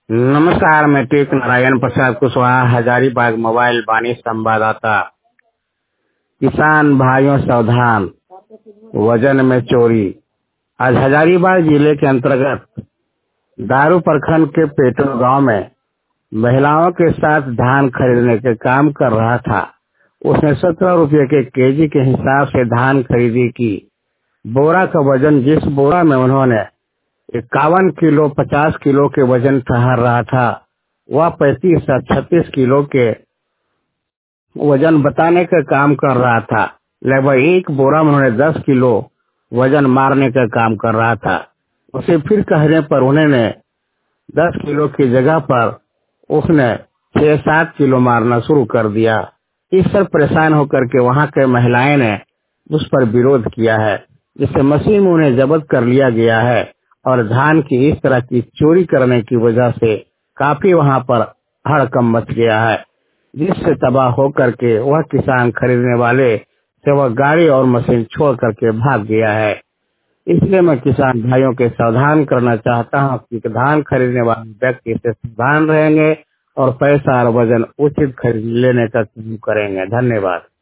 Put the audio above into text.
नमस्कार, मैं टेक नारायण प्रसाद कुशवाहा, हजारीबाग मोबाइल वाणी संवाददाता। किसान भाइयों सावधान, वजन में चोरी। आज हजारीबाग जिले के अंतर्गत दारू प्रखंड के पेटो गांव में महिलाओं के साथ धान खरीदने के काम कर रहा था। उसने 17 रुपये के केजी के हिसाब से धान खरीदी की। बोरा का वजन, जिस बोरा में उन्होंने 51 किलो 50 किलो के वजन ठहर रहा था, वह 35 से 36 किलो के वजन बताने का काम कर रहा था। लगभग एक बोरा में उन्होंने 10 किलो वजन मारने का काम कर रहा था। उसे फिर कहने पर उन्होंने 10 किलो की जगह पर उसने 6-7 किलो मारना शुरू कर दिया। इस पर परेशान होकर के वहां के महिलाएं ने उस पर विरोध किया है, जिससे मशीन में उन्हें जब्त कर लिया गया है। और धान की इस तरह की चोरी करने की वजह से काफी वहां पर हड़कंप मच गया है, जिससे तबाह होकर के वह किसान खरीदने वाले से वह गाड़ी और मशीन छोड़ करके भाग गया है। इसलिए मैं किसान भाइयों के सावधान करना चाहता हूँ कि धान खरीदने वाले व्यक्ति से सावधान रहेंगे और पैसा और वजन उचित खरीद लेने का काम करेंगे। धन्यवाद।